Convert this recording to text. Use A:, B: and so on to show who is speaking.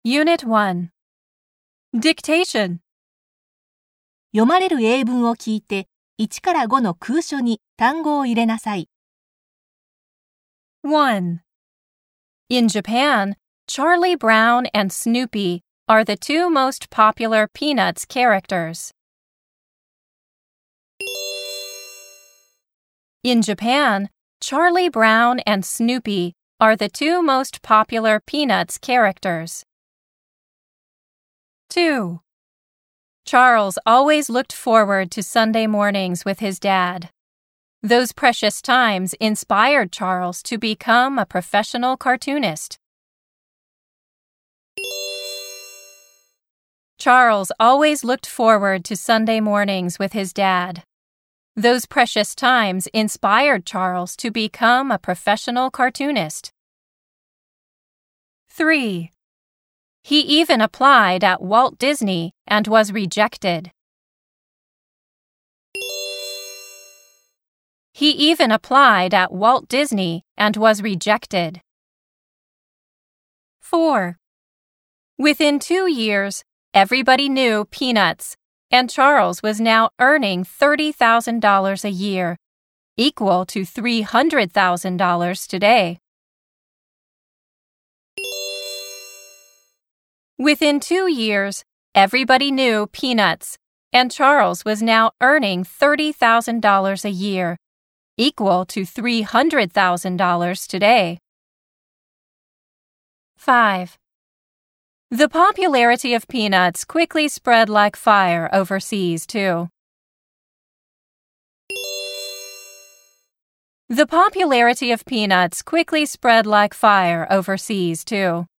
A: Unit 1 Dictation
B: 読まれる英文を聞いて、1から5の空書に単語を入れなさい。
A: 1. In Japan, Charlie Brown and Snoopy are the two most popular Peanuts characters. In Japan, Charlie Brown and Snoopy are the two most popular Peanuts characters. 2. Charles always looked forward to Sunday mornings with his dad. Those precious times inspired Charles to become a professional cartoonist. Charles always looked forward to Sunday mornings with his dad. Those precious times inspired Charles to become a professional cartoonist. 3. He even applied at Walt Disney and was rejected. He even applied at Walt Disney and was rejected. 4. Within 2 years, everybody knew Peanuts, and Charles was now earning $30,000 a year, equal to $300,000 today. Within 2 years, everybody knew Peanuts, and Charles was now earning $30,000 a year, equal to $300,000 today. 5. The popularity of Peanuts quickly spread like fire overseas, too. The popularity of Peanuts quickly spread like fire overseas, too.